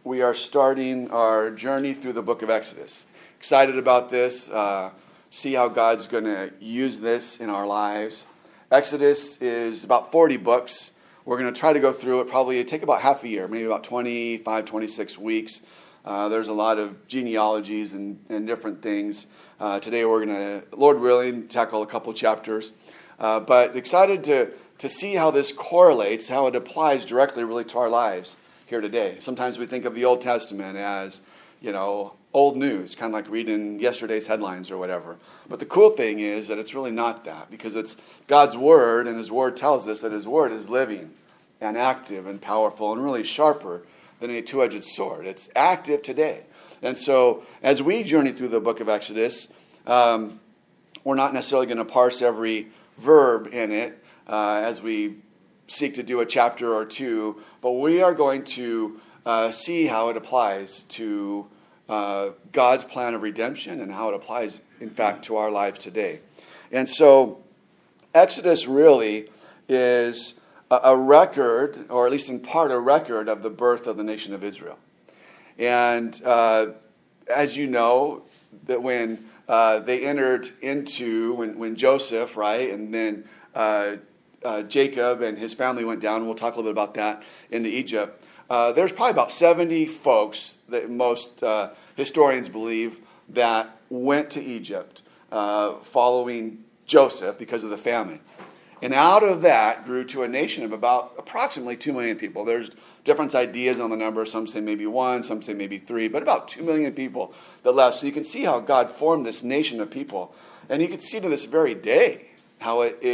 we are starting our journey through the book of Exodus. Excited about this. See how God's going to use this in our lives. Exodus is about 40 books. We're going to try to go through it. Probably take about half a year, maybe about 25, 26 weeks. There's a lot of genealogies and different things. Today we're going to, Lord willing, tackle a couple chapters. But excited to see how this correlates, how it applies directly really to our lives here today. Sometimes we think of the Old Testament as, old news, kind of like reading yesterday's headlines or whatever. But the cool thing is that it's really not that, because it's God's Word, and His Word tells us that His Word is living and active and powerful and really sharper than a two-edged sword. It's active today. And so as we journey through the book of Exodus, we're not necessarily going to parse every verb in it as we seek to do a chapter or two, but we are going to see how it applies to God's plan of redemption and how it applies, in fact, to our lives today. And so Exodus really is a record, or at least in part a record, of the birth of the nation of Israel. And as you know, that when they entered into, when Joseph, right, and then Jacob and his family went down, we'll talk a little bit about that, into Egypt. There's probably about 70 folks that most historians believe that went to Egypt following Joseph because of the famine. And out of that grew to a nation of about approximately 2 million people. There's different ideas on the number. Some say maybe 1, some say maybe 3, but about 2 million people that left. So you can see how God formed this nation of people. And you can see to this very day how it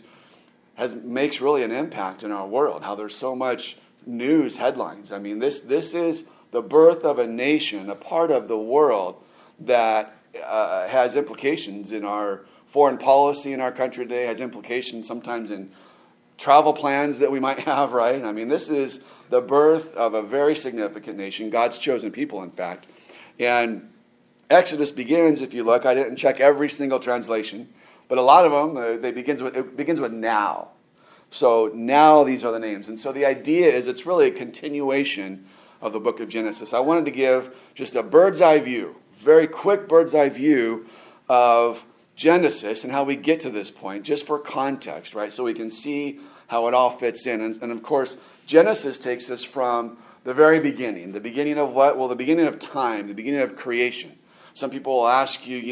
makes really an impact in our world, how there's so much news headlines. I mean, this is the birth of a nation, a part of the world that has implications in our foreign policy in our country today, has implications sometimes in travel plans that we might have, right? I mean, this is the birth of a very significant nation, God's chosen people, in fact. And Exodus begins, if you look, I didn't check every single translation, but a lot of them, it begins with now. So now these are the names. And so the idea is it's really a continuation of the book of Genesis. I wanted to give just a bird's eye view, very quick bird's eye view of Genesis and how we get to this point, just for context, right? So we can see how it all fits in. And of course, Genesis takes us from the very beginning. The beginning of what? Well, the beginning of time, the beginning of creation. Some people will ask you,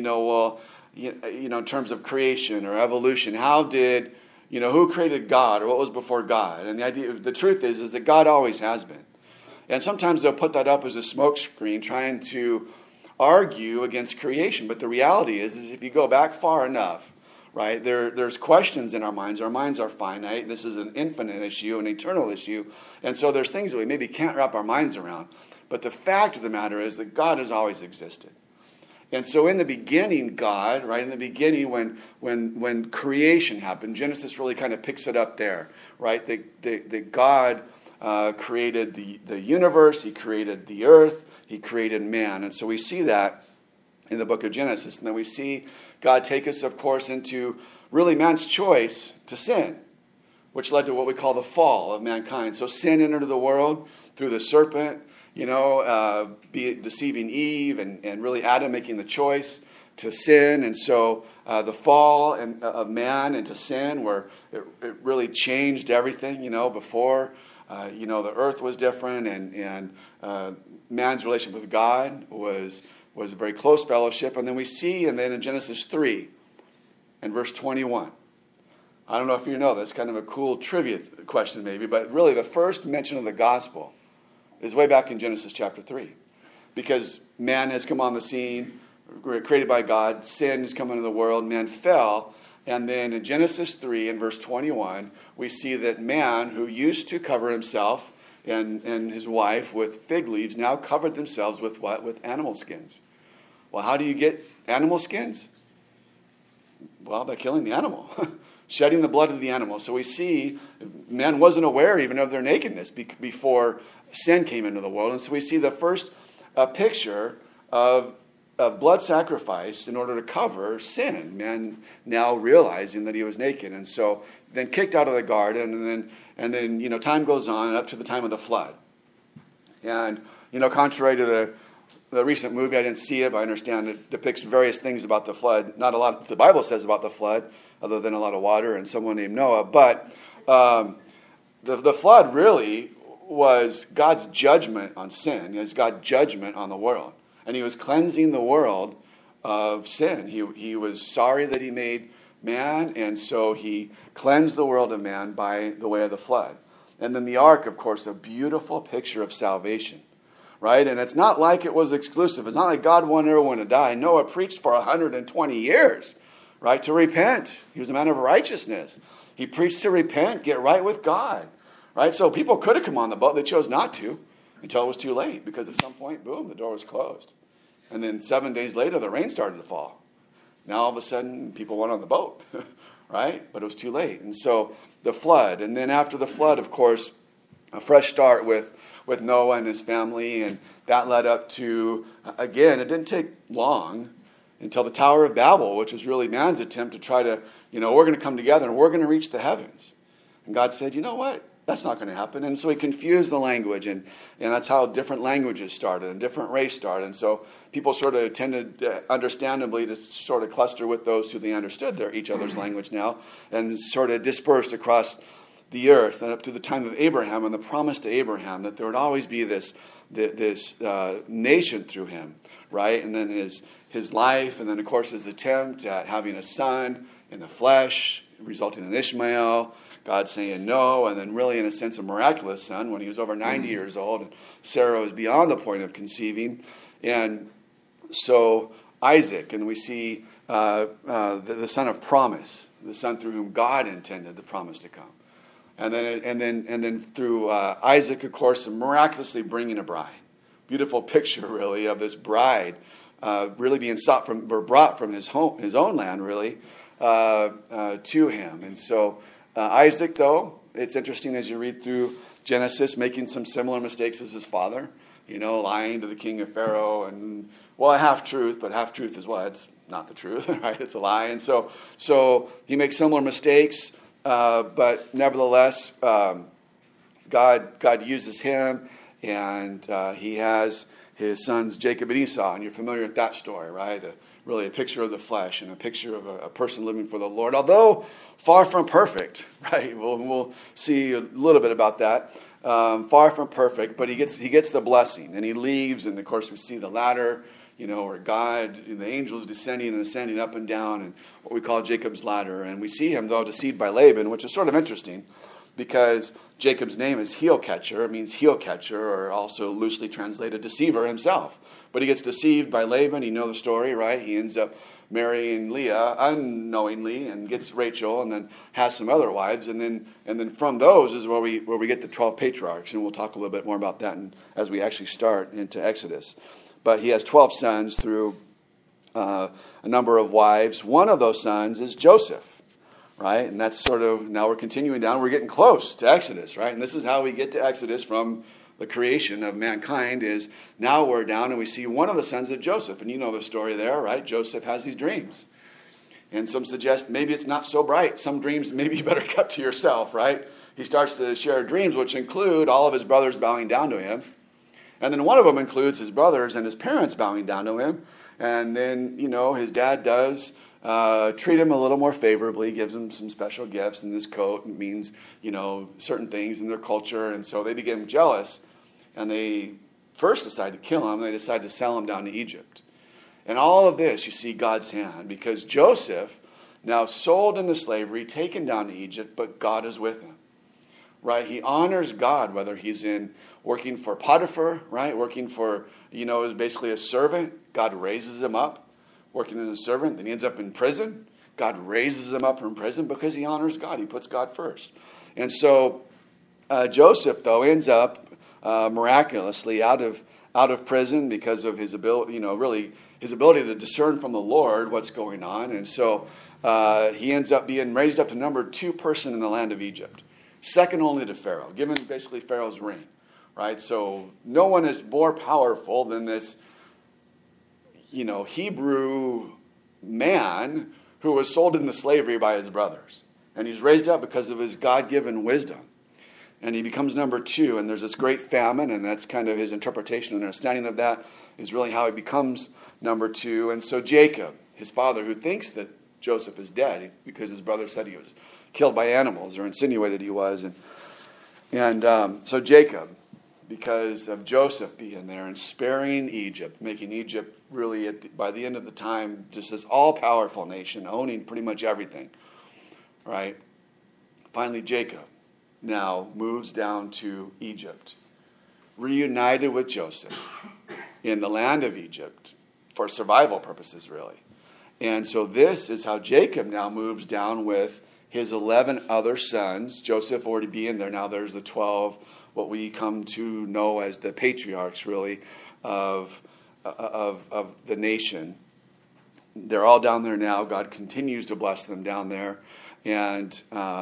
in terms of creation or evolution, how did, who created God, or what was before God? And the truth is that God always has been. And sometimes they'll put that up as a smokescreen, trying to argue against creation. But the reality is if you go back far enough, right, there's questions in our minds. Our minds are finite. This is an infinite issue, an eternal issue. And so there's things that we maybe can't wrap our minds around. But the fact of the matter is that God has always existed. And so in the beginning, God, right, in the beginning when creation happened, Genesis really kind of picks it up there, right, that God created the universe, He created the earth, He created man. And so we see that in the book of Genesis. And then we see God take us, of course, into really man's choice to sin, which led to what we call the fall of mankind. So sin entered the world through the serpent, deceiving Eve, and really Adam making the choice to sin. And so the fall of man into sin, where it really changed everything, before, the earth was different, and man's relationship with God was a very close fellowship. And then we see, and then in Genesis 3 and verse 21, I don't know if you know this, kind of a cool trivia question maybe, but really the first mention of the gospel is way back in Genesis chapter 3. Because man has come on the scene, created by God, sin has come into the world, man fell, and then in Genesis 3 and verse 21, we see that man, who used to cover himself and his wife with fig leaves, now covered themselves with what? With animal skins. Well, how do you get animal skins? Well, by killing the animal, shedding the blood of the animal. So we see man wasn't aware even of their nakedness before sin came into the world. And so we see the first picture of blood sacrifice in order to cover sin. Man now realizing that he was naked. And so then kicked out of the garden, and then time goes on up to the time of the flood. And Contrary to the recent movie, I didn't see it, but I understand it depicts various things about the flood. Not a lot the Bible says about the flood, other than a lot of water and someone named Noah. But the flood really was God's judgment on sin. It was God's judgment on the world. And he was cleansing the world of sin. He was sorry that he made man, and so he cleansed the world of man by the way of the flood. And then the ark, of course, a beautiful picture of salvation, right? And it's not like it was exclusive. It's not like God wanted everyone to die. Noah preached for 120 years, right, to repent. He was a man of righteousness. He preached to repent, get right with God, right? So people could have come on the boat. They chose not to until it was too late, because at some point, boom, the door was closed. And then 7 days later, the rain started to fall. Now all of a sudden, people went on the boat, right? But it was too late. And so the flood. And then after the flood, of course, a fresh start with Noah and his family. And that led up to, again, it didn't take long until the Tower of Babel, which was really man's attempt to try to, we're going to come together and we're going to reach the heavens. And God said, you know what? That's not going to happen. And so he confused the language, and that's how different languages started and different race started. And so people sort of tended, understandably, to sort of cluster with those who they understood each other's language now, and sort of dispersed across the earth, and up to the time of Abraham and the promise to Abraham that there would always be this nation through him, right? And then his life, and then, of course, his attempt at having a son in the flesh, resulting in Ishmael, God saying no, and then really, in a sense, a miraculous son when he was over 90 years old, and Sarah was beyond the point of conceiving. And so Isaac, and we see the son of promise, the son through whom God intended the promise to come. And then through Isaac, of course, miraculously bringing a bride. Beautiful picture, really, of this bride really being brought from his own land, really, to him. And so Isaac, though, it's interesting as you read through Genesis, making some similar mistakes as his father, lying to the king of Pharaoh, and, well, a half-truth, but half-truth is what? It's not the truth, right? It's a lie. And so he makes similar mistakes, but nevertheless, God uses him, and he has his sons Jacob and Esau, and you're familiar with that story, right? Really a picture of the flesh and a picture of a person living for the Lord, although far from perfect, right? We'll see a little bit about that. Far from perfect, but he gets the blessing, and he leaves, and of course we see the ladder, where God, the angels descending and ascending up and down, and what we call Jacob's ladder. And we see him, though, deceived by Laban, which is sort of interesting, because Jacob's name is heel catcher. It means heel catcher, or also loosely translated deceiver himself. But he gets deceived by Laban. You know the story, right? He ends up marrying Leah unknowingly and gets Rachel, and then has some other wives. And then from those is where we get the 12 patriarchs. And we'll talk a little bit more about that as we actually start into Exodus. But he has 12 sons through a number of wives. One of those sons is Joseph, right? And that's sort of, now we're continuing down. We're getting close to Exodus, right? And this is how we get to Exodus from the creation of mankind, is now we're down and we see one of the sons of Joseph. And you know the story there, right? Joseph has these dreams. And some suggest maybe it's not so bright. Some dreams maybe you better keep to yourself, right? He starts to share dreams, which include all of his brothers bowing down to him. And then one of them includes his brothers and his parents bowing down to him. And then, his dad does treat him a little more favorably, gives him some special gifts, and this coat means, certain things in their culture. And so they become jealous, and they first decide to kill him. They decide to sell him down to Egypt. And all of this, you see God's hand, because Joseph, now sold into slavery, taken down to Egypt, but God is with him, right? He honors God, whether he's working for Potiphar, right? Working for, is basically a servant. God raises him up, working as a servant. Then he ends up in prison. God raises him up from prison because he honors God. He puts God first. And so Joseph, though, ends up miraculously out of prison because of his ability, really his ability to discern from the Lord what's going on. And so he ends up being raised up to number 2 person in the land of Egypt, second only to Pharaoh, given basically Pharaoh's ring, right? So no one is more powerful than this, Hebrew man who was sold into slavery by his brothers. And he's raised up because of his God-given wisdom. and he becomes number 2, and there's this great famine, and that's kind of his interpretation and understanding of that is really how he becomes number 2. And so Jacob, his father, who thinks that Joseph is dead because his brother said he was killed by animals or insinuated he was, and so Jacob, because of Joseph being there and sparing Egypt, making Egypt really, by the end of the time, just this all-powerful nation, owning pretty much everything, right? Finally, Jacob now moves down to Egypt, reunited with Joseph in the land of Egypt for survival purposes, really. And so this is how Jacob now moves down with his 11 other sons. Joseph already being there. Now there's the 12, what we come to know as the patriarchs, really, of the nation. They're all down there now. God continues to bless them down there. And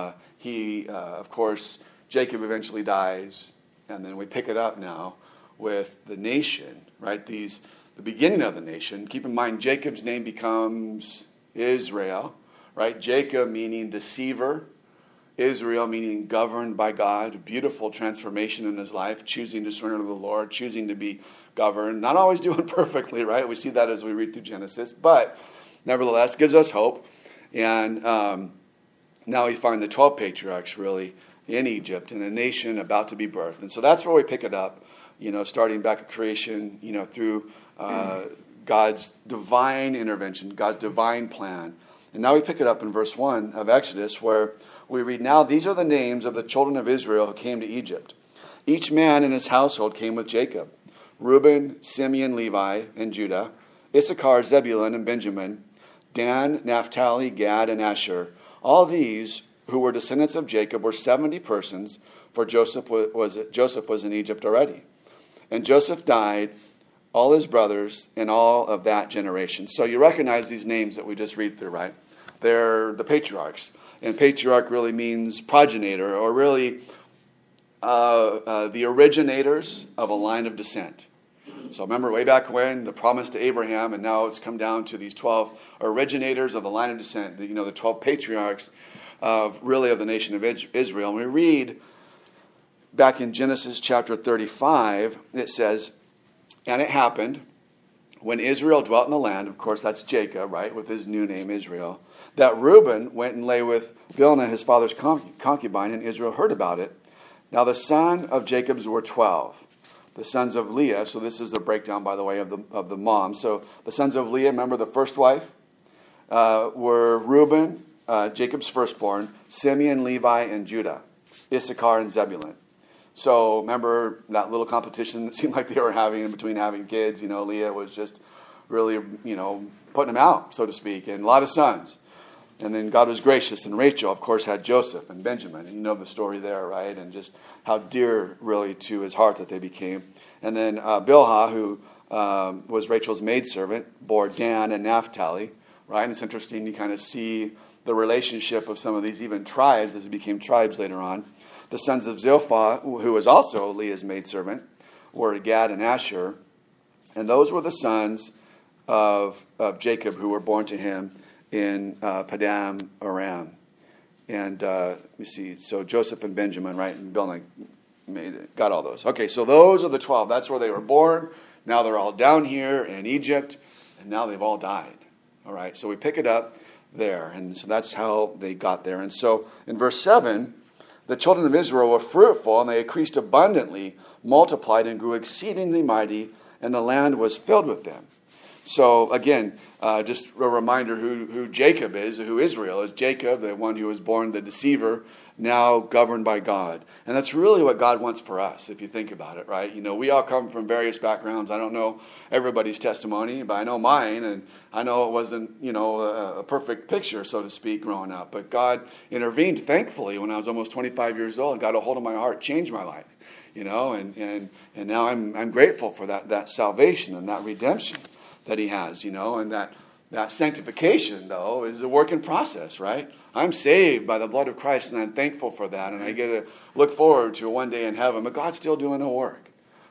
of course, Jacob eventually dies. And then we pick it up now with the nation, right? The beginning of the nation. Keep in mind, Jacob's name becomes Israel, right? Jacob meaning deceiver, Israel meaning governed by God. Beautiful transformation in his life, choosing to surrender to the Lord, choosing to be governed. Not always doing perfectly, right? We see that as we read through Genesis, but nevertheless gives us hope. And now we find the 12 patriarchs really in Egypt, in a nation about to be birthed. And so that's where we pick it up, starting back at creation, through God's divine intervention, God's divine plan. And now we pick it up in verse 1 of Exodus, where we read, "Now these are the names of the children of Israel who came to Egypt. Each man in his household came with Jacob: Reuben, Simeon, Levi, and Judah; Issachar, Zebulun, and Benjamin; Dan, Naphtali, Gad, and Asher. All these who were descendants of Jacob were 70 persons, for Joseph was in Egypt already. And Joseph died, all his brothers, and all of that generation." So you recognize these names that we just read through, right? They're the patriarchs. And patriarch really means progenitor, or really the originators of a line of descent. So remember way back when, the promise to Abraham, and now it's come down to these 12 originators of the line of descent, the 12 patriarchs of the nation of Israel. And we read back in Genesis chapter 35, it says, "And it happened, when Israel dwelt in the land," of course that's Jacob, right, with his new name Israel, "that Reuben went and lay with Bilhah, his father's concubine, and Israel heard about it. Now the sons of Jacob's were 12. The sons of Leah," so this is the breakdown, by the way, of the mom. So the sons of Leah, remember the first wife, were Reuben, Jacob's firstborn, Simeon, Levi, and Judah, Issachar, and Zebulun. So remember that little competition that seemed like they were having in between having kids. Leah was just really, putting them out, so to speak, and a lot of sons. And then God was gracious, and Rachel, of course, had Joseph and Benjamin. And you know the story there, right? And just how dear, really, to his heart that they became. And then Bilhah, who was Rachel's maidservant, bore Dan and Naphtali, right? And it's interesting, you kind of see the relationship of some of these even tribes as it became tribes later on. The sons of Zilpah, who was also Leah's maidservant, were Gad and Asher. And those were the sons of Jacob who were born to him in Padam Aram. And let me see, so Joseph and Benjamin, right, and Bilhah got all those. Okay, so those are the 12. That's where they were born. Now they're all down here in Egypt, and now they've all died. All right, so we pick it up there, and so that's how they got there. And so in verse 7, the children of Israel were fruitful, and they increased abundantly, multiplied, and grew exceedingly mighty, and the land was filled with them. So again, just a reminder who Jacob is, who Israel is. Jacob, the one who was born the deceiver, now governed by God. And that's really what God wants for us, if you think about it, right? We all come from various backgrounds. I don't know everybody's testimony, but I know mine, and I know it wasn't, a perfect picture, so to speak, growing up. But God intervened, thankfully, when I was almost 25 years old, got a hold of my heart, changed my life, and now I'm grateful for that salvation and that redemption that he has, and that sanctification, though, is a work in process, right? I'm saved by the blood of Christ, and I'm thankful for that, and I get to look forward to one day in heaven, but God's still doing a work.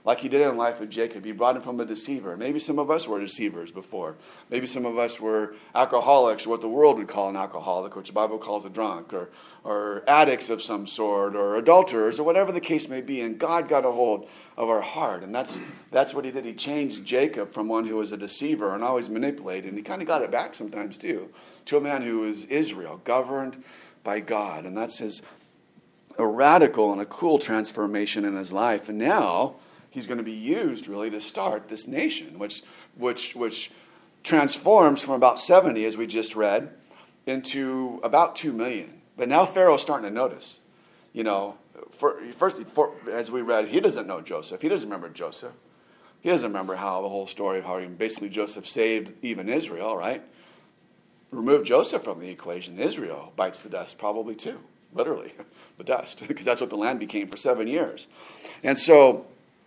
like he did in the life of Jacob. He brought him from a deceiver. Maybe some of us were deceivers before. Maybe some of us were alcoholics, or what the world would call an alcoholic, which the Bible calls a drunk, or addicts of some sort, or adulterers, or whatever the case may be. And God got a hold of our heart. And that's what he did. He changed Jacob from one who was a deceiver and always manipulated. And he kind of got it back sometimes too, to a man who was Israel, governed by God. And that's a radical and a cool transformation in his life. And now he's going to be used really to start this nation, which transforms from about 70, as we just read, into about 2 million. But now Pharaoh's starting to notice. First, as we read, he doesn't know Joseph. He doesn't remember Joseph. He doesn't remember how the whole story of how basically Joseph saved even Israel, right? Remove Joseph from the equation, Israel bites the dust probably too, literally, the dust, because that's what the land became for 7 years. And so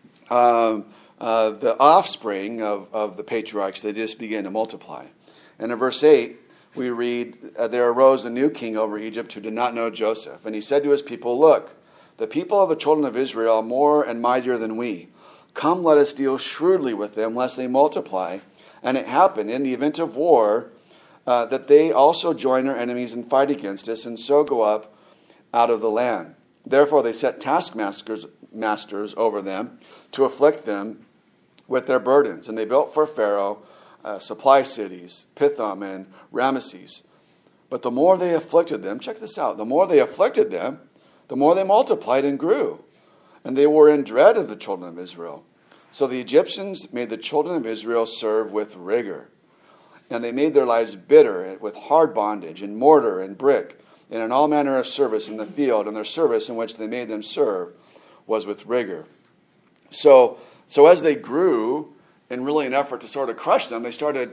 the offspring of the patriarchs, they just began to multiply. And in verse 8, we read, there arose a new king over Egypt who did not know Joseph. And he said to his people, look, the people of the children of Israel are more and mightier than we. Come, let us deal shrewdly with them, lest they multiply. And it happened in the event of war that they also join our enemies and fight against us, and so go up out of the land. Therefore they set taskmasters over them to afflict them with their burdens. And they built for Pharaoh supply cities, Pithom and Ramesses. But the more they afflicted them, check this out, the more they afflicted them, the more they multiplied and grew. And they were in dread of the children of Israel. So the Egyptians made the children of Israel serve with rigor. And they made their lives bitter with hard bondage, and mortar and brick, and in all manner of service in the field. And their service in which they made them serve was with rigor. So as they grew, in really an effort to sort of crush them, they started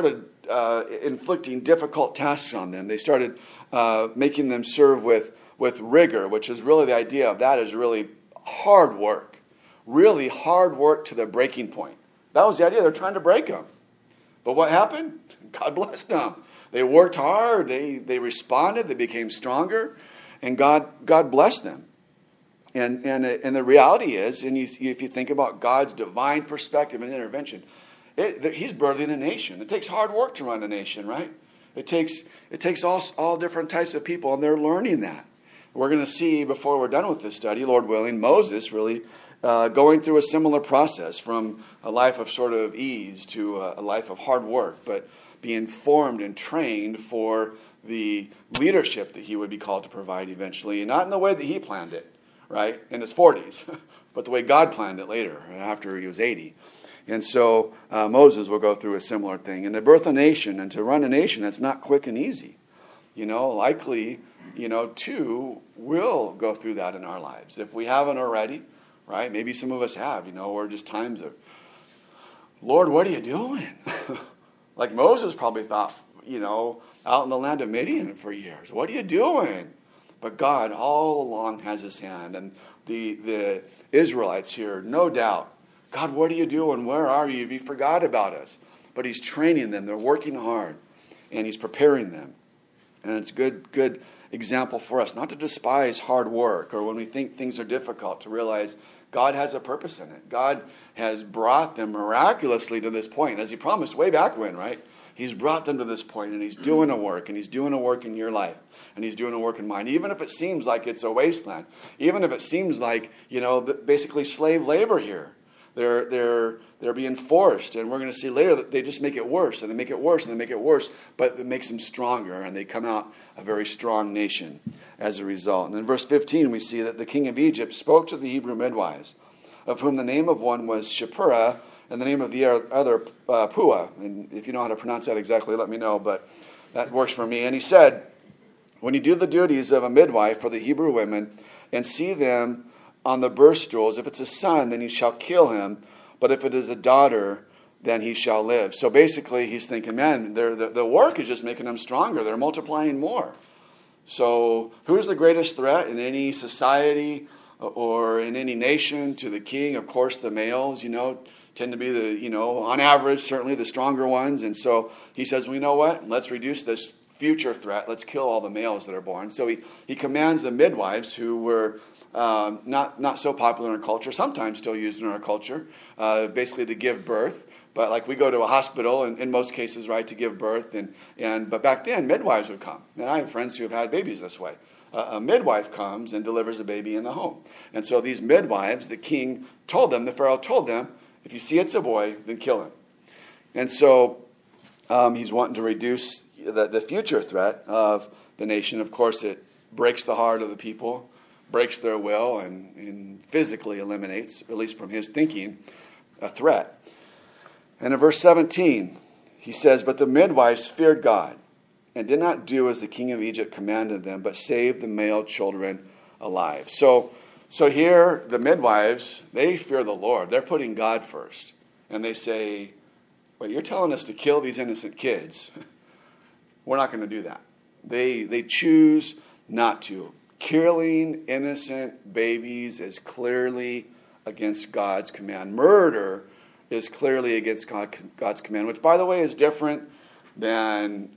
inflicting difficult tasks on them. They started making them serve with rigor, which is really the idea of that is really hard work. Really hard work to the breaking point. That was the idea. They're trying to break them. But what happened? God blessed them. They worked hard. They responded. They became stronger. And God blessed them. And the reality is, and if you think about God's divine perspective and intervention, He's birthing a nation. It takes hard work to run a nation, right? It takes all different types of people, and they're learning that. We're going to see, before we're done with this study, Lord willing, Moses really going through a similar process from a life of sort of ease to a life of hard work, but being formed and trained for the leadership that he would be called to provide eventually, and not in the way that he planned it, right, in his 40s, but the way God planned it later, after he was 80. And so Moses will go through a similar thing. And to birth a nation and to run a nation, that's not quick and easy. Likely, too, we'll go through that in our lives. If we haven't already, right, maybe some of us have, or just times of, Lord, what are you doing? Like Moses probably thought, out in the land of Midian for years, what are you doing? But God all along has his hand. And the Israelites here, no doubt, God, what are you doing? Where are you? Have you forgot about us? But he's training them. They're working hard. And he's preparing them. And it's a good example for us, not to despise hard work or when we think things are difficult, to realize God has a purpose in it. God has brought them miraculously to this point, as he promised way back when, right? He's brought them to this point, and he's doing a work, and he's doing a work in your life, and he's doing a work in mine. Even if it seems like it's a wasteland, even if it seems like, basically slave labor here. They're being forced, and we're going to see later that they just make it worse, and they make it worse, and they make it worse, but it makes them stronger, and they come out a very strong nation as a result. And in verse 15, we see that the king of Egypt spoke to the Hebrew midwives, of whom the name of one was Shipporah, and the name of the other Puah. And if you know how to pronounce that exactly, let me know, but that works for me. And he said, when you do the duties of a midwife for the Hebrew women, and see them on the birth stools, if it's a son, then you shall kill him, but if it is a daughter, then he shall live. So basically he's thinking, man, the work is just making them stronger. They're multiplying more. So who's the greatest threat in any society or in any nation to the king? Of course, the males, tend to be on average, certainly the stronger ones. And so he says, well, you know what? Let's reduce this future threat. Let's kill all the males that are born. So he commands the midwives who were not so popular in our culture, sometimes still used in our culture, basically to give birth. But like we go to a hospital in most cases, right, to give birth. But back then, midwives would come. And I have friends who have had babies this way. A midwife comes and delivers a baby in the home. And so these midwives, the king told them, the Pharaoh told them, if you see it's a boy, then kill him. And so he's wanting to reduce the future threat of the nation. Of course, it breaks the heart of the people, breaks their will, and physically eliminates, at least from his thinking, a threat. And in verse 17, he says, but the midwives feared God and did not do as the king of Egypt commanded them, but saved the male children alive. So here, the midwives, they fear the Lord. They're putting God first. And they say, wait, you're telling us to kill these innocent kids. We're not going to do that. They choose not to. Killing innocent babies is clearly against God's command. Murder is clearly against God's command, which, by the way, is different than,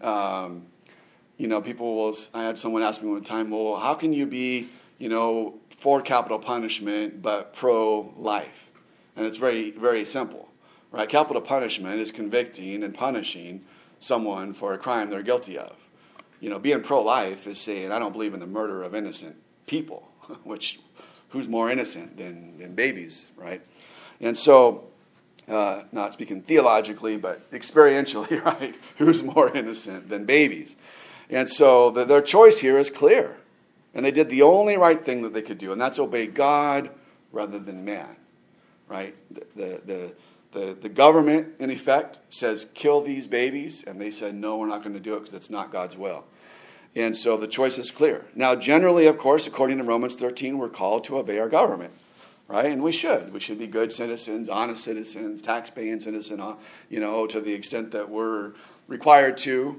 people will, I had someone ask me one time, well, how can you be, for capital punishment, but pro-life? And it's very, very simple, right? Capital punishment is convicting and punishing someone for a crime they're guilty of. Being pro-life is saying, I don't believe in the murder of innocent people, which, who's more innocent than babies, right? And so, not speaking theologically, but experientially, right? Who's more innocent than babies? And so their choice here is clear. And they did the only right thing that they could do, and that's obey God rather than man, right? The government, in effect, says, kill these babies, and they said, no, we're not going to do it because it's not God's will. And so the choice is clear. Now, generally, of course, according to Romans 13, we're called to obey our government, right? And we should. We should be good citizens, honest citizens, tax-paying citizens, to the extent that we're required to.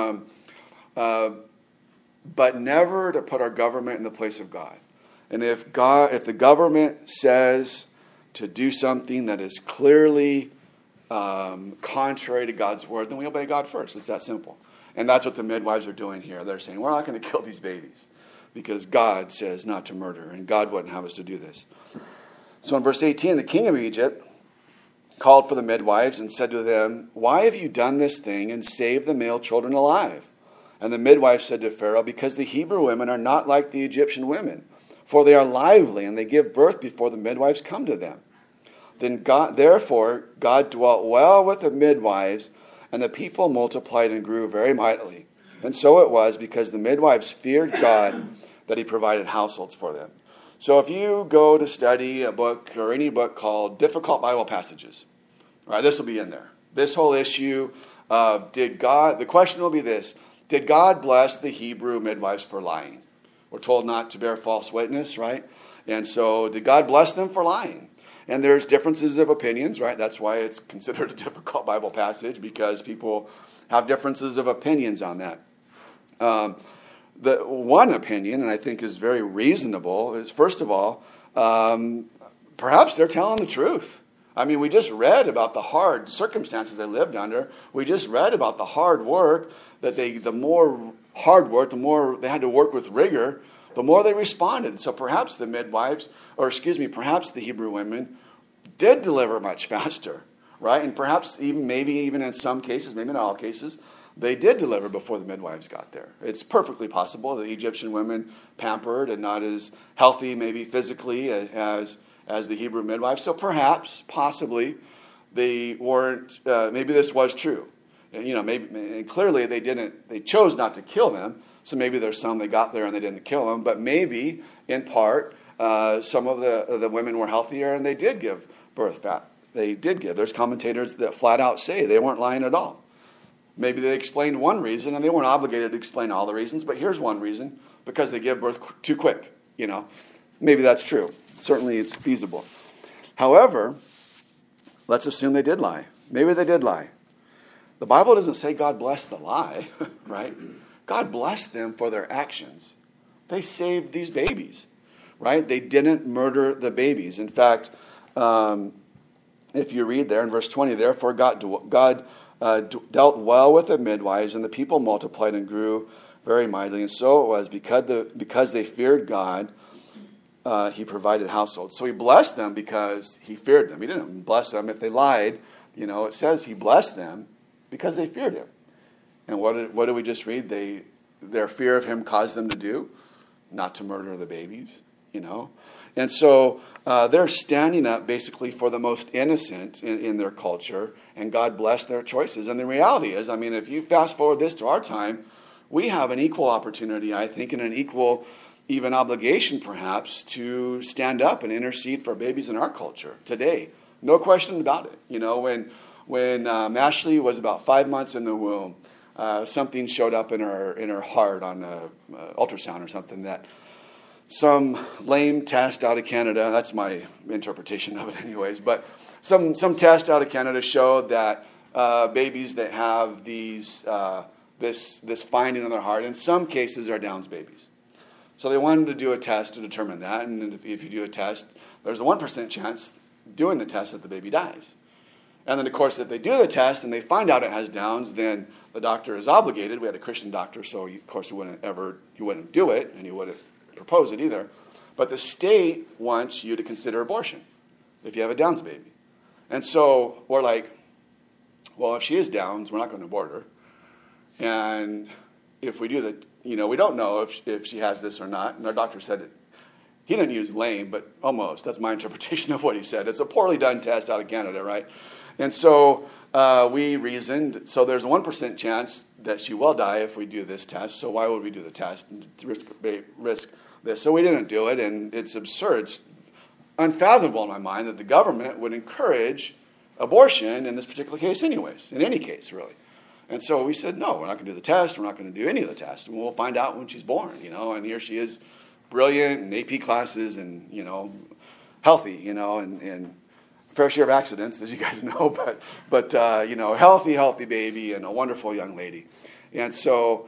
But never to put our government in the place of God. And if the government says to do something that is clearly contrary to God's word, then we obey God first. It's that simple. And that's what the midwives are doing here. They're saying, we're not going to kill these babies because God says not to murder, and God wouldn't have us to do this. So in verse 18, the king of Egypt called for the midwives and said to them, why have you done this thing and saved the male children alive? And the midwife said to Pharaoh, because the Hebrew women are not like the Egyptian women, for they are lively, and they give birth before the midwives come to them. Therefore God dwelt well with the midwives, and the people multiplied and grew very mightily. And so it was, because the midwives feared God, that he provided households for them. So if you go to study a book or any book called Difficult Bible Passages, right, this will be in there. This whole issue of the question will be this: did God bless the Hebrew midwives for lying? We're told not to bear false witness, right? And so did God bless them for lying? And there's differences of opinions, right? That's why it's considered a difficult Bible passage, because people have differences of opinions on that. The one opinion, and I think is very reasonable, is, first of all, perhaps they're telling the truth. I mean, we just read about the hard circumstances they lived under. We just read about the hard work that the more hard work, the more they had to work with rigor, the more they responded. So perhaps the midwives, perhaps the Hebrew women did deliver much faster, right? And perhaps maybe even in some cases, maybe not all cases, they did deliver before the midwives got there. It's perfectly possible the Egyptian women pampered and not as healthy, maybe physically, as the Hebrew midwives. So perhaps, possibly, they weren't. Maybe this was true. And clearly they chose not to kill them. So maybe there's some they got there and they didn't kill them. But maybe, in part, some of the women were healthier and they did give birth fat. They did give. There's commentators that flat out say they weren't lying at all. Maybe they explained one reason, and they weren't obligated to explain all the reasons, but here's one reason: because they give birth too quick. Maybe that's true. Certainly it's feasible. However, let's assume they did lie. Maybe they did lie. The Bible doesn't say God blessed the lie, right? God blessed them for their actions. They saved these babies, right? They didn't murder the babies. In fact, if you read there in verse 20, therefore God dealt well with the midwives, and the people multiplied and grew very mightily. And so it was, because they feared God, he provided households. So he blessed them because he feared them. He didn't bless them if they lied. It says he blessed them because they feared him. And what did we just read? Their fear of him caused them to do? Not to murder the babies, And so they're standing up basically for the most innocent in their culture, and God blessed their choices. And the reality is, if you fast forward this to our time, we have an equal opportunity, I think, and an equal even obligation perhaps to stand up and intercede for babies in our culture today. No question about it. When Ashley was about 5 months in the womb, something showed up in her heart on ultrasound or something, that some lame test out of Canada, that's my interpretation of it anyways, but some test out of Canada showed that babies that have this finding in their heart, in some cases, are Down's babies. So they wanted to do a test to determine that, and if you do a test, there's a 1% chance doing the test that the baby dies. And then, of course, if they do the test and they find out it has Downs, then the doctor is obligated. We had a Christian doctor, so of course he wouldn't do it, and he wouldn't propose it either. But the state wants you to consider abortion if you have a Downs baby. And so we're like, well, if she is Downs, we're not going to abort her. And if we do that, we don't know if she has this or not. And our doctor said it. He didn't use lame, but almost. That's my interpretation of what he said. It's a poorly done test out of Canada, right? And so we reasoned, so there's a 1% chance that she will die if we do this test. So why would we do the test and risk this? So we didn't do it, and it's absurd. It's unfathomable in my mind that the government would encourage abortion in this particular case anyways, in any case, really. And so we said, no, we're not going to do the test. We're not going to do any of the tests. And we'll find out when she's born, and here she is, brilliant in AP classes and, healthy, and fair share of accidents, as you guys know, but healthy baby and a wonderful young lady. And so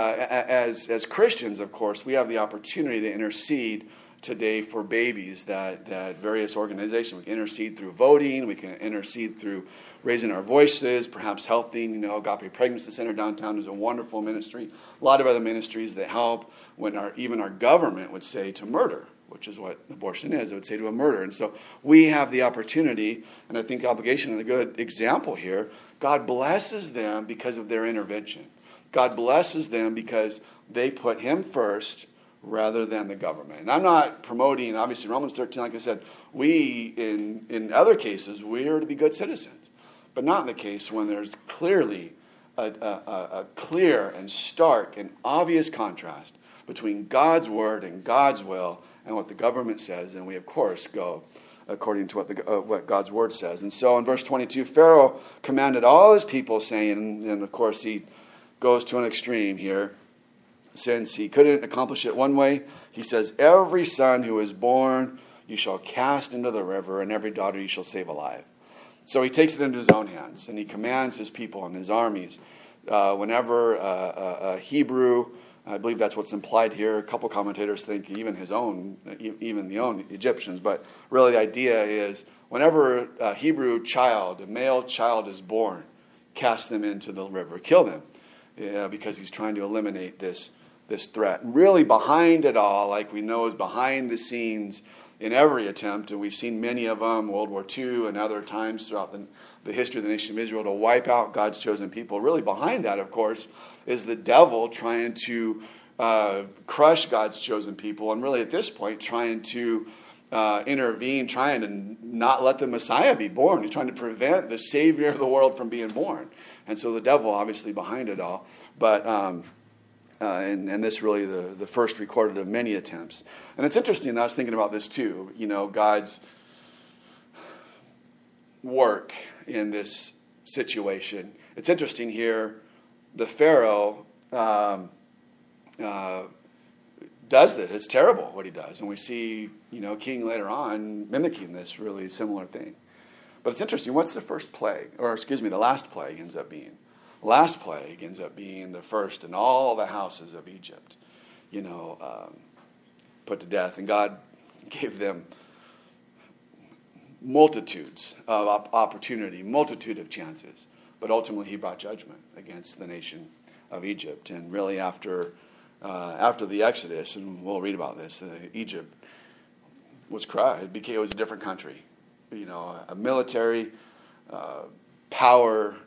as Christians, of course, we have the opportunity to intercede today for babies that various organizations. We can intercede through voting. We can intercede through raising our voices, perhaps helping. Agape Pregnancy Center downtown is a wonderful ministry. A lot of other ministries that help when even our government would say to murder, which is what abortion is. It would say to a murder. And so we have the opportunity, and I think obligation, and a good example here. God blesses them because of their intervention. God blesses them because they put him first rather than the government. And I'm not promoting, obviously, Romans 13, like I said, we, in other cases, we are to be good citizens. But not in the case when there's clearly a clear and stark and obvious contrast between God's word and God's will and what the government says. And we, of course, go according to what God's word says. And so in verse 22, Pharaoh commanded all his people, saying, and of course he goes to an extreme here, since he couldn't accomplish it one way, he says, every son who is born you shall cast into the river, and every daughter you shall save alive. So he takes it into his own hands, and he commands his people and his armies. Whenever a Hebrew, I believe that's what's implied here. A couple commentators think even the own Egyptians, but really the idea is whenever a Hebrew child, a male child is born, cast them into the river, kill them, because he's trying to eliminate this threat. And really behind it all, like we know, is behind the scenes in every attempt, and we've seen many of them, World War II and other times throughout the history of the nation of Israel, to wipe out God's chosen people. Really behind that, of course, is the devil trying to crush God's chosen people, and really at this point trying to intervene, trying to not let the Messiah be born. He's trying to prevent the Savior of the world from being born. And so the devil obviously behind it all. But and this really the first recorded of many attempts. And it's interesting, I was thinking about this too, God's work in this situation. It's interesting here, the Pharaoh does this. It's terrible what he does. And we see, King later on mimicking this really similar thing. But it's interesting, what's the first plague? Or the last plague ends up being? The last plague ends up being the first in all the houses of Egypt, put to death. And God gave them multitudes of opportunity, multitude of chances. But ultimately he brought judgment against the nation of Egypt. And really after the Exodus, and we'll read about this, Egypt was crushed. It was a different country. A military, powerful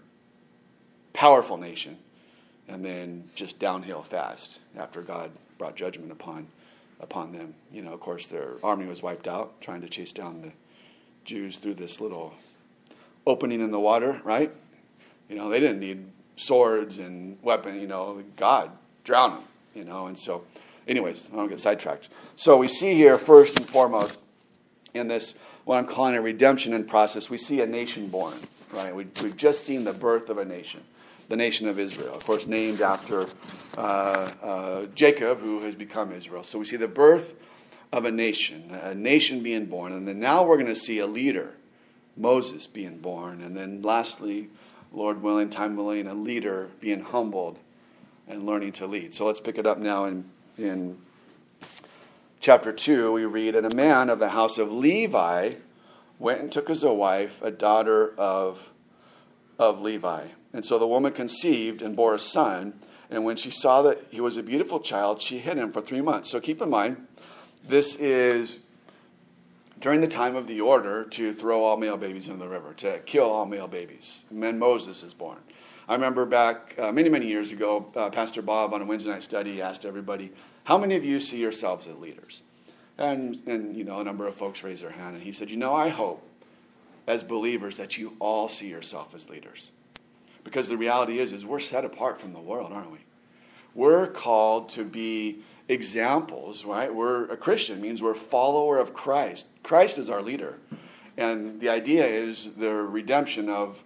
nation, and then just downhill fast after God brought judgment upon them. Of course, their army was wiped out, trying to chase down the Jews through this little opening in the water, right? They didn't need swords and weapons. God drowned them. And so, anyways, I don't get sidetracked. So we see here, first and foremost, in this, what I'm calling a redemption in process, we see a nation born, right? We've just seen the birth of a nation, the nation of Israel, of course, named after Jacob, who has become Israel. So we see the birth of a nation being born. And then now we're going to see a leader, Moses, being born. And then lastly, Lord willing, time willing, a leader being humbled and learning to lead. So let's pick it up now in chapter 2. We read, "And a man of the house of Levi went and took as a wife a daughter of Levi. And so the woman conceived and bore a son. And when she saw that he was a beautiful child, she hid him for 3 months." So keep in mind, this is during the time of the order to throw all male babies into the river, to kill all male babies. And then Moses is born. I remember back many, many years ago, Pastor Bob on a Wednesday night study asked everybody, how many of you see yourselves as leaders? And a number of folks raised their hand. And he said, I hope as believers that you all see yourself as leaders. Because the reality is we're set apart from the world, aren't we? We're called to be examples, right? A Christian means we're a follower of Christ. Christ is our leader. And the idea is the redemption of,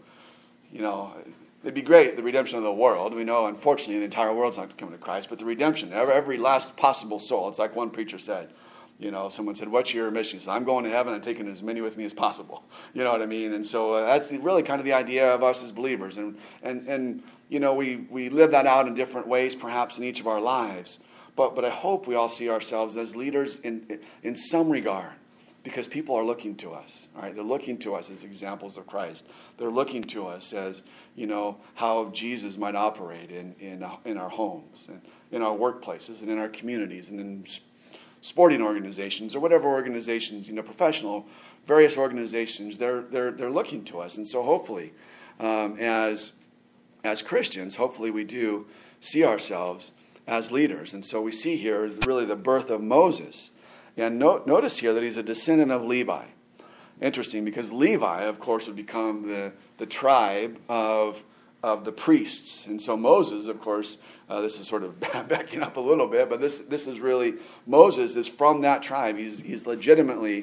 it'd be great, the redemption of the world. We know, unfortunately, the entire world's not coming to Christ, but the redemption, every last possible soul. It's like one preacher said, someone said, what's your mission? He said, I'm going to heaven and taking as many with me as possible. You know what I mean? And so that's really kind of the idea of us as believers. And we live that out in different ways, perhaps in each of our lives. But I hope we all see ourselves as leaders in some regard, because people are looking to us. All right? They're looking to us as examples of Christ. They're looking to us as, how Jesus might operate in our homes and in our workplaces and in our communities and in sporting organizations or whatever organizations, professional, various organizations. They're looking to us. And so hopefully, as Christians, hopefully we do see ourselves as leaders. And so we see here really the birth of Moses. And notice here that he's a descendant of Levi. Interesting, because Levi, of course, would become the tribe of the priests. And so Moses, of course, this is sort of backing up a little bit, but this is really, Moses is from that tribe. He's legitimately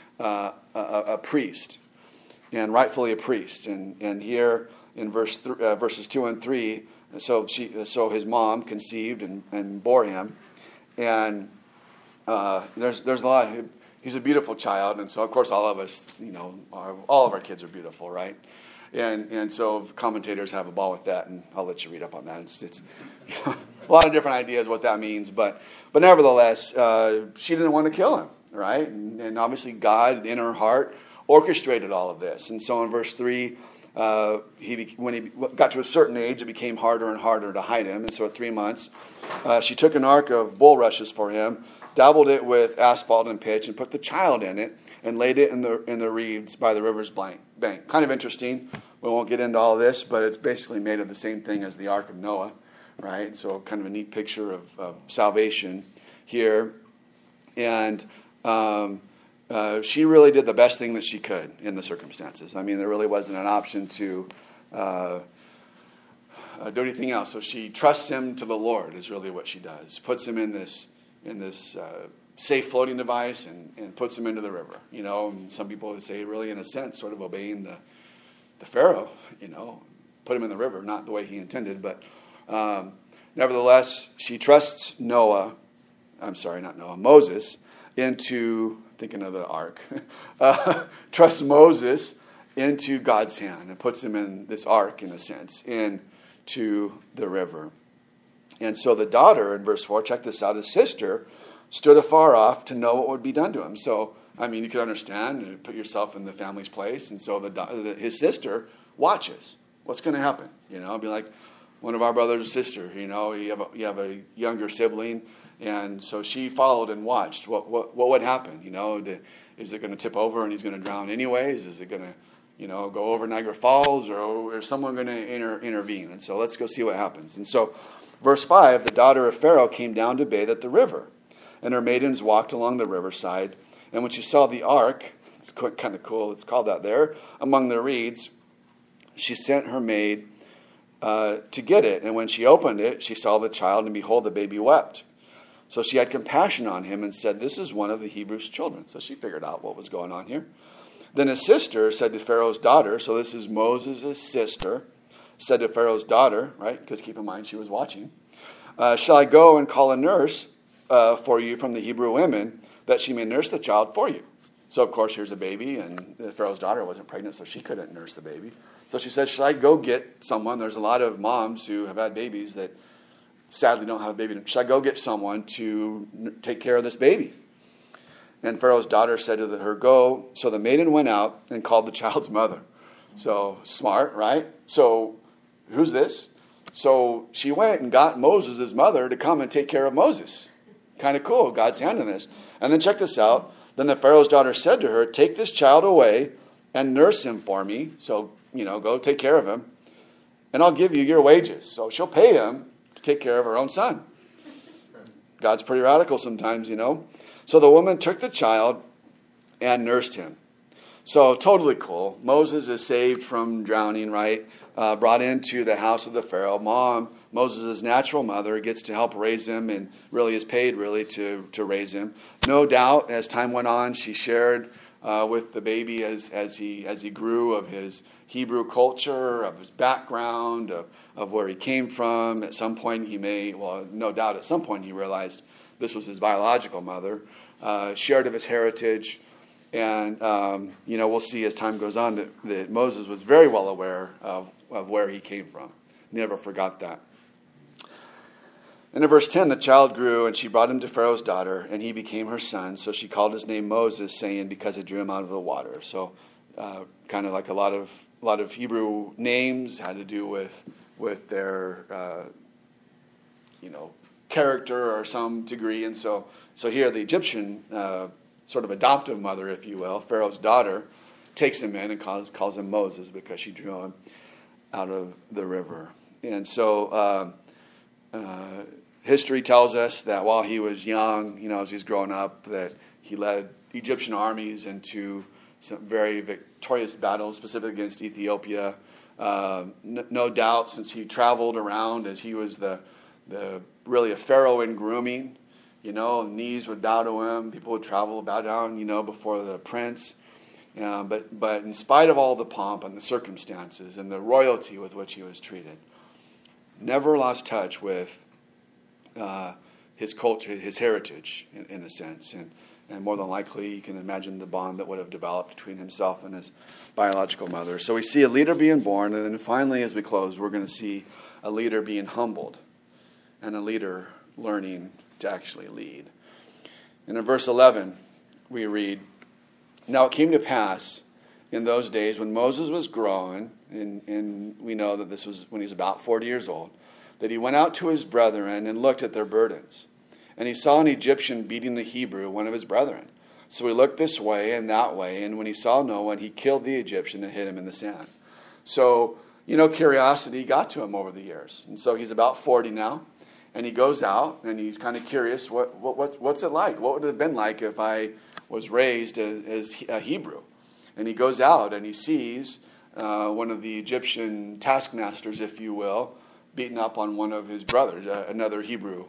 a priest, and rightfully a priest. And here in verses 2 and 3, so his mom conceived and bore him, and there's a lot. He's a beautiful child, and so of course all of us, all of our kids are beautiful, right? And so commentators have a ball with that, and I'll let you read up on that. It's a lot of different ideas what that means, but nevertheless, she didn't want to kill him, right? And obviously God in her heart orchestrated all of this. And so in verse 3. When he got to a certain age, it became harder and harder to hide him. And so at 3 months, she took an ark of bulrushes for him, dabbled it with asphalt and pitch, and put the child in it, and laid it in the reeds by the river's bank. Kind of interesting. We won't get into all this, but it's basically made of the same thing as the Ark of Noah, right? So kind of a neat picture of salvation here. And she really did the best thing that she could in the circumstances. I mean, there really wasn't an option to do anything else. So she trusts him to the Lord is really what she does. Puts him in this safe floating device and puts him into the river. And some people would say, really, in a sense, sort of obeying the Pharaoh. Put him in the river, not the way he intended, but nevertheless, she trusts Moses into. Thinking of the ark, trusts Moses into God's hand and puts him in this ark, in a sense, into the river. And so the daughter, in verse 4, check this out, his sister stood afar off to know what would be done to him. So, I mean, you can understand and put yourself in the family's place. And so his sister watches what's going to happen. It'd be like one of our brothers or sister. You have a younger sibling. And so she followed and watched what would happen. Is it going to tip over and he's going to drown anyways? Is it going to, go over Niagara Falls, or is someone going to intervene? And so let's go see what happens. And so, verse 5, the daughter of Pharaoh came down to bathe at the river, and her maidens walked along the riverside. And when she saw the ark, it's kind of cool, it's called that there, among the reeds, she sent her maid to get it. And when she opened it, she saw the child, and behold, the baby wept. So she had compassion on him and said, this is one of the Hebrews' children. So she figured out what was going on here. Then his sister said to Pharaoh's daughter, so this is Moses' sister, said to Pharaoh's daughter, right? Because keep in mind she was watching. Shall I go and call a nurse for you from the Hebrew women, that she may nurse the child for you? So of course here's a baby, and Pharaoh's daughter wasn't pregnant, so she couldn't nurse the baby. So she said, should I go get someone? There's a lot of moms who have had babies that sadly don't have a baby. Should I go get someone to take care of this baby? And Pharaoh's daughter said to her, go. So the maiden went out and called the child's mother. So smart, right? So who's this? So she went and got Moses' mother to come and take care of Moses. Kind of cool, God's hand in this. And then check this out. Then the Pharaoh's daughter said to her, take this child away and nurse him for me. So, go take care of him. And I'll give you your wages. So she'll pay him to take care of her own son. God's pretty radical sometimes, So the woman took the child and nursed him. So totally cool. Moses is saved from drowning, right? Brought into the house of the Pharaoh. Mom, Moses' natural mother, gets to help raise him and really is paid to raise him. No doubt, as time went on, she shared with the baby as he grew of his Hebrew culture, of his background, of where he came from. At some point no doubt at some point he realized this was his biological mother. Shared of his heritage. And, we'll see as time goes on that Moses was very well aware of where he came from. Never forgot that. And in verse 10, the child grew, and she brought him to Pharaoh's daughter, and he became her son. So she called his name Moses, saying, because it drew him out of the water. So kind of like a lot of Hebrew names had to do with their, character or some degree. And so here the Egyptian sort of adoptive mother, if you will, Pharaoh's daughter, takes him in and calls him Moses because she drew him out of the river. And so history tells us that while he was young, as he's growing up, that he led Egyptian armies into some very victorious battles, specifically against Ethiopia. No doubt, since he traveled around as he was the really a pharaoh in grooming, knees would bow to him. People would bow down, before the prince. But in spite of all the pomp and the circumstances and the royalty with which he was treated, never lost touch with his culture, his heritage, in a sense. And more than likely, you can imagine the bond that would have developed between himself and his biological mother. So we see a leader being born, and then finally, as we close, we're going to see a leader being humbled and a leader learning to actually lead. And in verse 11, we read, now it came to pass in those days when Moses was growing, and we know that this was when he was about 40 years old, that he went out to his brethren and looked at their burdens. And he saw an Egyptian beating the Hebrew, one of his brethren. So he looked this way and that way, and when he saw no one, he killed the Egyptian and hid him in the sand. So, curiosity got to him over the years. And so he's about 40 now, and he goes out, and he's kind of curious, what's it like? What would it have been like if I was raised as a Hebrew? And he goes out, and he sees one of the Egyptian taskmasters, if you will, beating up on one of his brothers, another Hebrew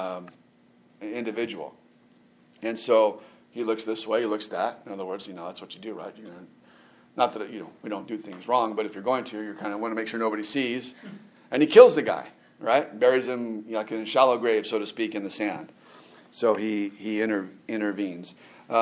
individual. And so he looks this way, he looks that. In other words, that's what you do, right? Not that we don't do things wrong, but if you're going to, you kind of want to make sure nobody sees. And he kills the guy, right? Buries him like in a shallow grave, so to speak, in the sand. So he intervenes.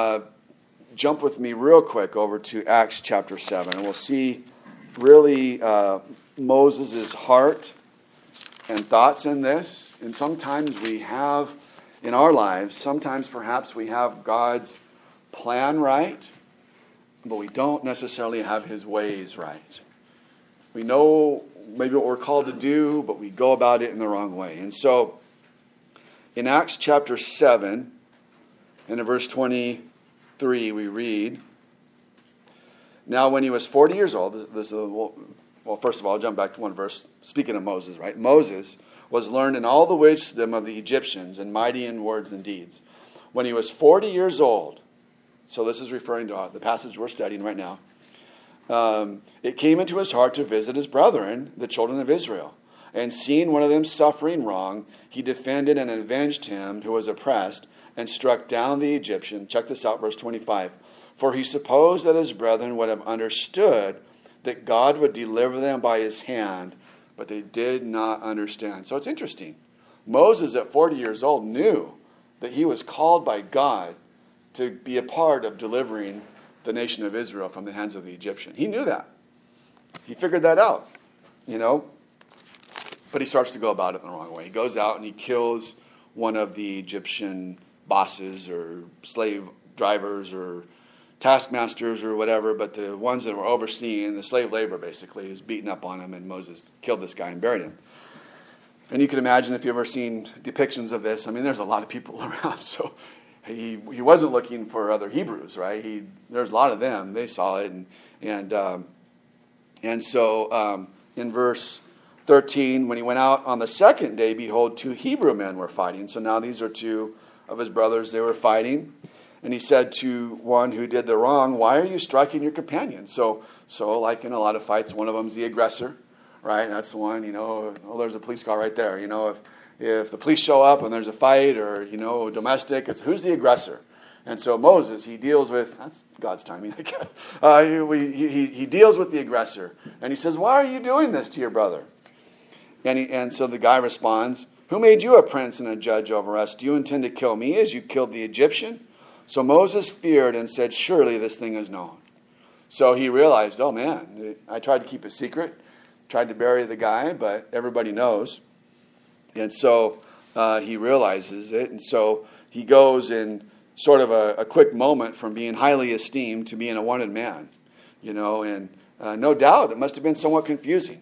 Jump with me real quick over to Acts chapter 7, and we'll see really Moses' heart and thoughts in this. And sometimes we have in our lives, sometimes perhaps we have God's plan right, but we don't necessarily have his ways right. We know maybe what we're called to do, but we go about it in the wrong way. And so in Acts chapter 7, and in verse 23, 3, we read, now when he was 40 years old, well, first of all, I'll jump back to one verse. Speaking of Moses, right? Moses was learned in all the wisdom of the Egyptians and mighty in words and deeds. When he was 40 years old, so this is referring to the passage we're studying right now, it came into his heart to visit his brethren, the children of Israel. And seeing one of them suffering wrong, he defended and avenged him who was oppressed and struck down the Egyptian. Check this out, verse 25. For he supposed that his brethren would have understood that God would deliver them by his hand, but they did not understand. So it's interesting. Moses at 40 years old knew that he was called by God to be a part of delivering the nation of Israel from the hands of the Egyptian. He knew that. He figured that out, But he starts to go about it in the wrong way. He goes out and he kills one of the Egyptian bosses or slave drivers or taskmasters or whatever, but the ones that were overseeing the slave labor basically is beating up on him, and Moses killed this guy and buried him. And you can imagine if you've ever seen depictions of this, there's a lot of people around, so he wasn't looking for other Hebrews, right? There's a lot of them. They saw it, and so in verse 13, when he went out on the second day, behold, 2 Hebrew men were fighting. So now these are 2 of his brothers. They were fighting. And he said to one who did the wrong, why are you striking your companion? So like in a lot of fights, one of them's the aggressor, right? That's the one, there's a police car right there. If the police show up and there's a fight or, domestic, it's who's the aggressor? And so Moses, he deals with, that's God's timing, I guess. He deals with the aggressor. And he says, why are you doing this to your brother? And so the guy responds, who made you a prince and a judge over us? Do you intend to kill me as you killed the Egyptian? So Moses feared and said, surely this thing is known. So he realized, oh man, I tried to keep it secret, tried to bury the guy, but everybody knows. And so he realizes it. And so he goes in sort of a quick moment from being highly esteemed to being a wanted man. And no doubt it must have been somewhat confusing.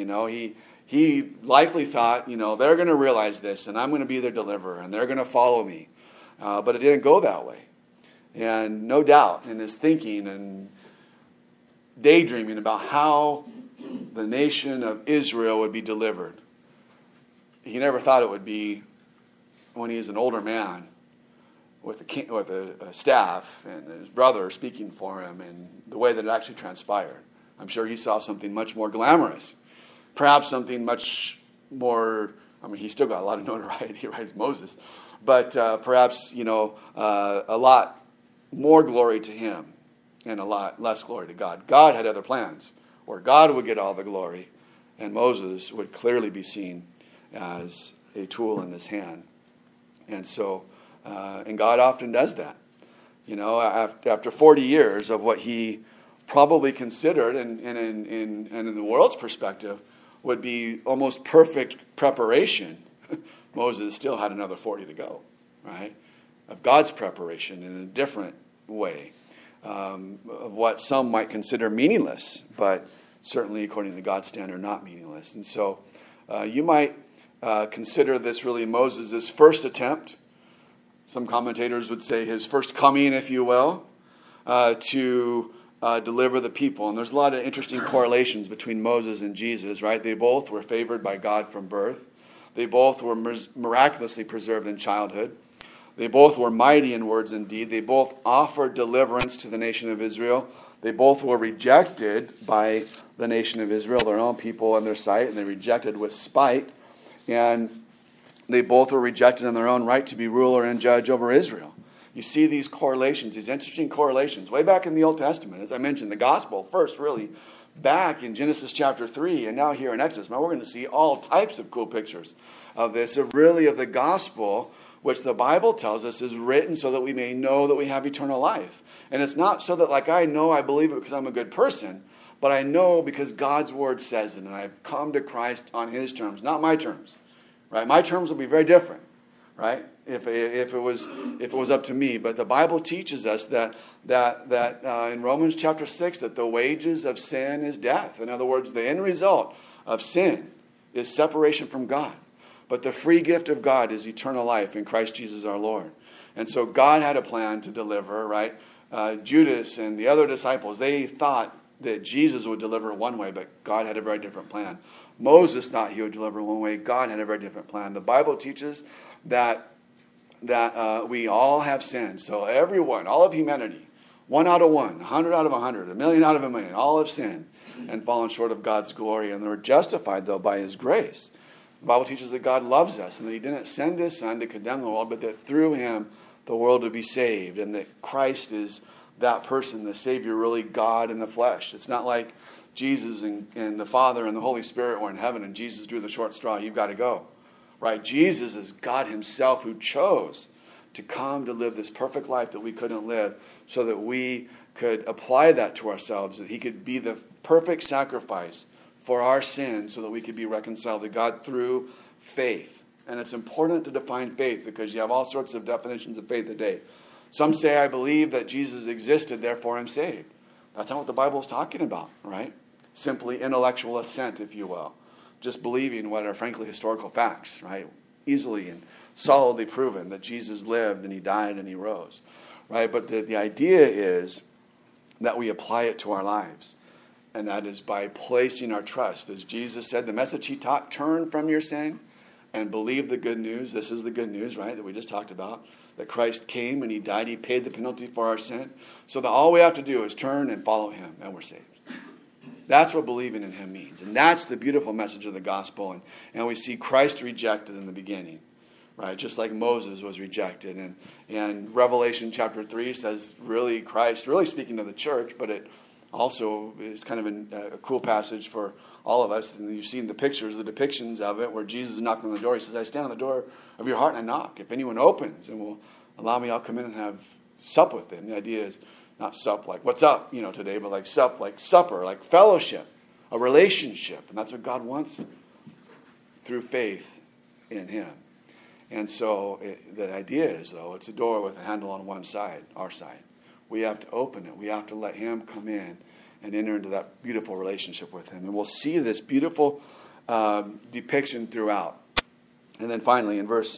He likely thought, they're going to realize this, and I'm going to be their deliverer, and they're going to follow me. But it didn't go that way. And no doubt in his thinking and daydreaming about how the nation of Israel would be delivered, he never thought it would be when he was an older man with a staff and his brother speaking for him and the way that it actually transpired. I'm sure he saw something much more glamorous. Perhaps something much more, he still got a lot of notoriety, right, as Moses. But perhaps, a lot more glory to him and a lot less glory to God. God had other plans where God would get all the glory, and Moses would clearly be seen as a tool in his hand. And so, and God often does that. After 40 years of what he probably considered, and in the world's perspective, would be almost perfect preparation, Moses still had another 40 to go, right? Of God's preparation in a different way, of what some might consider meaningless, but certainly according to God's standard, not meaningless. And so you might consider this really Moses' first attempt. Some commentators would say his first coming, if you will, to deliver the people. And there's a lot of interesting correlations between Moses and Jesus, right? They both were favored by God from birth. They both were miraculously preserved in childhood. They both were mighty in words and deed. They both offered deliverance to the nation of Israel. They both were rejected by the nation of Israel, their own people in their sight, and they rejected with spite. And they both were rejected in their own right to be ruler and judge over Israel. You see these correlations, these interesting correlations, way back in the Old Testament. As I mentioned, the gospel first really back in Genesis chapter 3, and now here in Exodus. Now we're going to see all types of cool pictures of this, of the gospel, which the Bible tells us is written so that we may know that we have eternal life. And it's not so that I believe it because I'm a good person, but I know because God's word says it, and I've come to Christ on his terms, not my terms. Right? My terms will be very different, right? If it was up to me. But the Bible teaches us that in Romans chapter 6 that the wages of sin is death. In other words, the end result of sin is separation from God. But the free gift of God is eternal life in Christ Jesus our Lord. And so God had a plan to deliver, right? Judas and the other disciples, they thought that Jesus would deliver one way, but God had a very different plan. Moses thought he would deliver one way. God had a very different plan. The Bible teaches that we all have sinned. So everyone, all of humanity, 1 out of 1, 100 out of 100, 1,000,000 out of 1,000,000, all have sinned and fallen short of God's glory. And they're justified, though, by his grace. The Bible teaches that God loves us and that he didn't send his son to condemn the world, but that through him the world would be saved, and that Christ is that person, the Savior, really God in the flesh. It's not like Jesus and the Father and the Holy Spirit were in heaven and Jesus drew the short straw. You've got to go. Right? Jesus is God himself who chose to come to live this perfect life that we couldn't live, so that we could apply that to ourselves, that he could be the perfect sacrifice for our sins so that we could be reconciled to God through faith. And it's important to define faith, because you have all sorts of definitions of faith today. Some say, I believe that Jesus existed, therefore I'm saved. That's not what the Bible is talking about, right? Simply intellectual assent, if you will. Just believing what are frankly historical facts, right? Easily and solidly proven that Jesus lived and he died and he rose, right? But the idea is that we apply it to our lives. And that is by placing our trust. As Jesus said, the message he taught, turn from your sin and believe the good news. This is the good news, right, that we just talked about. That Christ came and he died, he paid the penalty for our sin. So that all we have to do is turn and follow him, and we're saved. That's what believing in him means. And that's the beautiful message of the gospel. And we see Christ rejected in the beginning, right? Just like Moses was rejected. And Revelation chapter 3 says, really, Christ, really speaking to the church, but it also is kind of a cool passage for all of us. And you've seen the pictures, the depictions of it, where Jesus is knocking on the door. He says, I stand on the door of your heart and I knock. If anyone opens and will allow me, I'll come in and have sup with them. The idea is not sup like what's up, today, but like sup, like supper, like fellowship, a relationship. And that's what God wants through faith in him. And so the idea is, though, it's a door with a handle on one side, our side. We have to open it. We have to let him come in and enter into that beautiful relationship with him. And we'll see this beautiful depiction throughout. And then finally, in verse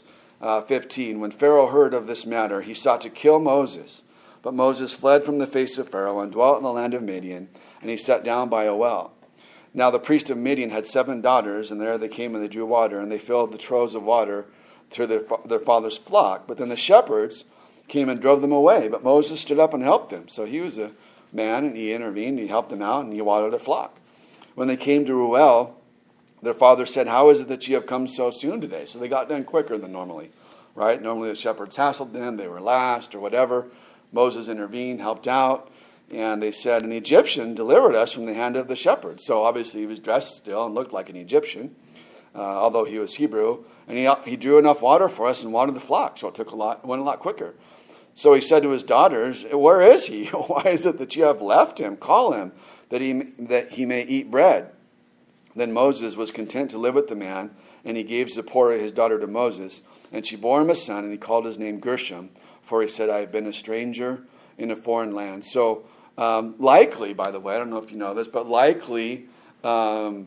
15, when Pharaoh heard of this matter, he sought to kill Moses. But Moses fled from the face of Pharaoh and dwelt in the land of Midian, and he sat down by a well. Now the priest of Midian had 7 daughters, and there they came and they drew water, and they filled the troughs of water to their father's flock. But then the shepherds came and drove them away. But Moses stood up and helped them. So he was a man, and he intervened, he helped them out, and he watered their flock. When they came to Ruel, their father said, how is it that you have come so soon today? So they got done quicker than normally, right? Normally the shepherds hassled them, they were last or whatever. Moses intervened, helped out, and they said, an Egyptian delivered us from the hand of the shepherds. So obviously he was dressed still and looked like an Egyptian, although he was Hebrew. And he drew enough water for us and watered the flock, so it went a lot quicker. So he said to his daughters, where is he? Why is it that you have left him? Call him, that he may eat bread. Then Moses was content to live with the man, and he gave Zipporah his daughter to Moses. And she bore him a son, and he called his name Gershom, for he said, I have been a stranger in a foreign land. So likely, by the way, I don't know if you know this, but likely who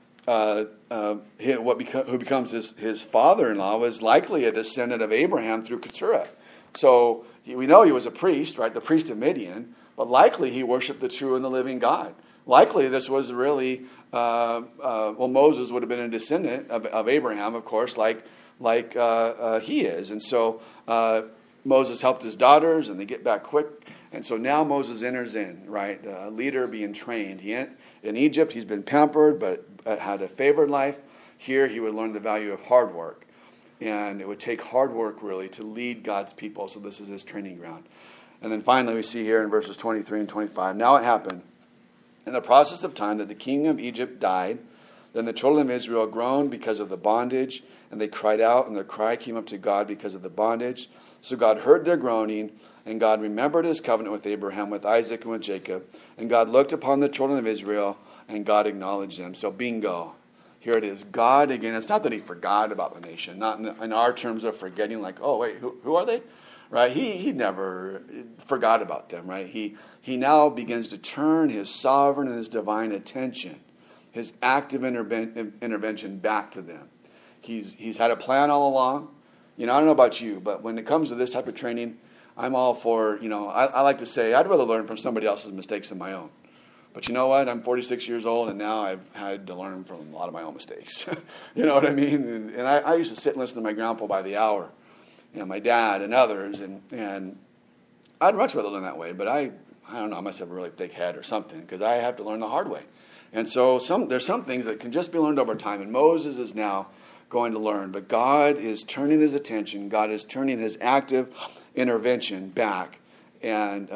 becomes his father-in-law was likely a descendant of Abraham through Keturah. So we know he was a priest, right? The priest of Midian, but likely he worshipped the true and the living God. Likely this was really, Moses would have been a descendant of Abraham, of course, like he is. And so Moses helped his daughters, and they get back quick. And so now Moses enters in, right? A leader being trained. In Egypt, he's been pampered, but had a favored life. Here, he would learn the value of hard work. And it would take hard work, really, to lead God's people. So this is his training ground. And then finally, we see here in verses 23 and 25, now it happened in the process of time that the king of Egypt died. Then the children of Israel groaned because of the bondage, and they cried out, and their cry came up to God because of the bondage. So God heard their groaning, and God remembered his covenant with Abraham, with Isaac, and with Jacob. And God looked upon the children of Israel, and God acknowledged them. So bingo. Here it is. God, again, it's not that he forgot about the nation, not in our terms of forgetting, like, oh, wait, who are they? Right? He never forgot about them, right? He now begins to turn his sovereign and his divine attention, his active intervention back to them. He's had a plan all along. I don't know about you, but when it comes to this type of training, I'm all for, I like to say I'd rather learn from somebody else's mistakes than my own. But you know what? I'm 46 years old, and now I've had to learn from a lot of my own mistakes. You know what I mean? And I used to sit and listen to my grandpa by the hour, my dad and others, and I'd much rather learn that way. But I don't know, I must have a really thick head or something, because I have to learn the hard way. And so there's some things that can just be learned over time, and Moses is now going to learn. But God is turning his attention, God is turning his active intervention back, and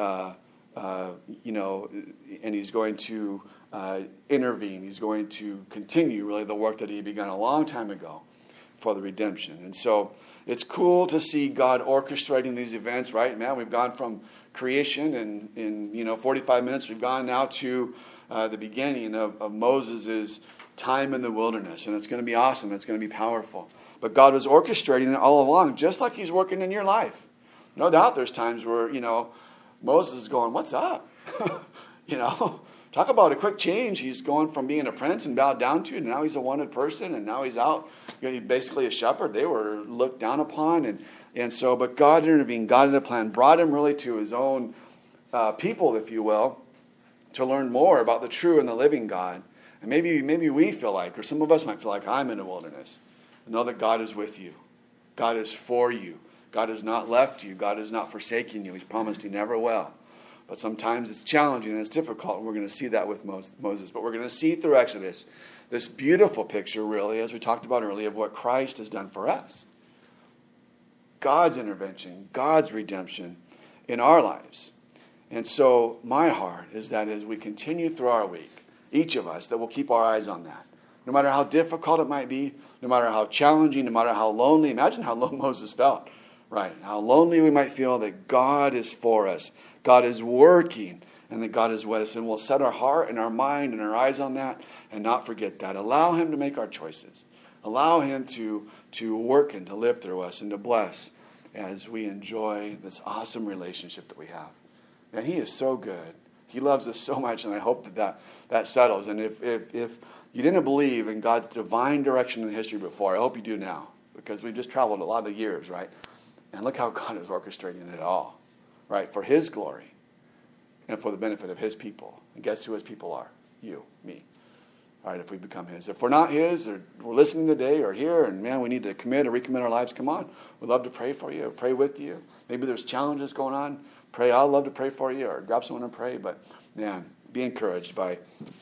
and he's going to intervene. He's going to continue really the work that he began a long time ago for the redemption. And so it's cool to see God orchestrating these events, right? Man, we've gone from creation, and in 45 minutes we've gone now to the beginning of Moses' time in the wilderness. And it's going to be awesome. It's going to be powerful. But God was orchestrating it all along, just like he's working in your life. No doubt there's times where, Moses is going, what's up? Talk about a quick change. He's going from being a prince and bowed down to, and now he's a wanted person, and now he's out. He's basically a shepherd. They were looked down upon. And so, but God intervened. God had a plan, brought him really to his own people, if you will, to learn more about the true and the living God. And maybe we feel like, or some of us might feel like, I'm in a wilderness. And know that God is with you. God is for you. God has not left you. God has not forsaken you. He's promised he never will. But sometimes it's challenging and it's difficult. And we're going to see that with Moses. But we're going to see through Exodus this beautiful picture, really, as we talked about earlier, of what Christ has done for us. God's intervention, God's redemption in our lives. And so my heart is that as we continue through our week, each of us, that we'll keep our eyes on that. No matter how difficult it might be, no matter how challenging, no matter how lonely. Imagine how low Moses felt. Right, how lonely we might feel, that God is for us, God is working, and that God is with us. And we'll set our heart and our mind and our eyes on that and not forget that. Allow him to make our choices. Allow him to work and to live through us and to bless as we enjoy this awesome relationship that we have. And he is so good. He loves us so much, and I hope that settles. And if you didn't believe in God's divine direction in history before, I hope you do now, because we've just traveled a lot of years, right? And look how God is orchestrating it all, right? For his glory and for the benefit of his people. And guess who his people are? You, me. All right, if we become his. If we're not his, or we're listening today or here, and man, we need to commit or recommit our lives, come on. We'd love to pray for you, pray with you. Maybe there's challenges going on. Pray. I'd love to pray for you, or grab someone and pray. But man, be encouraged by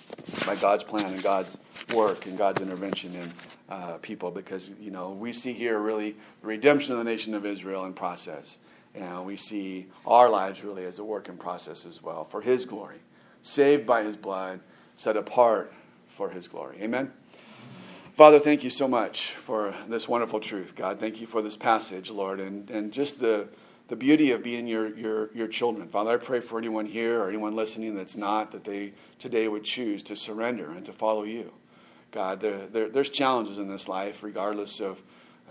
God's plan and God's work and God's intervention in people, because we see here really the redemption of the nation of Israel in process, and we see our lives really as a work in process as well for his glory, saved by his blood, set apart for his glory. Amen. Father, thank you so much for this wonderful truth, God. Thank you for this passage, Lord, and just the beauty of being your children. Father, I pray for anyone here or anyone listening that's not, that they today would choose to surrender and to follow you. God, there's challenges in this life, regardless of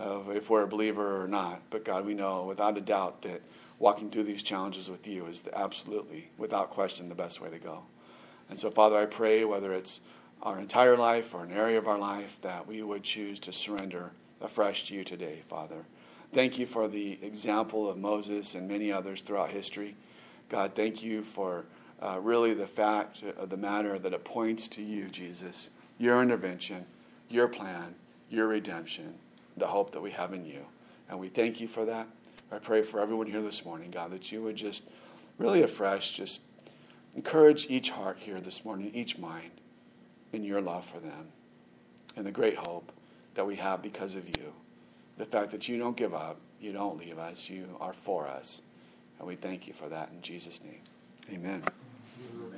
if we're a believer or not. But God, we know without a doubt that walking through these challenges with you is absolutely, without question, the best way to go. And so, Father, I pray, whether it's our entire life or an area of our life, that we would choose to surrender afresh to you today, Father. Thank you for the example of Moses and many others throughout history. God, thank you for really the fact of the matter that it points to you, Jesus, your intervention, your plan, your redemption, the hope that we have in you. And we thank you for that. I pray for everyone here this morning, God, that you would just really afresh just encourage each heart here this morning, each mind, in your love for them and the great hope that we have because of you. The fact that you don't give up, you don't leave us, you are for us. And we thank you for that in Jesus' name. Amen.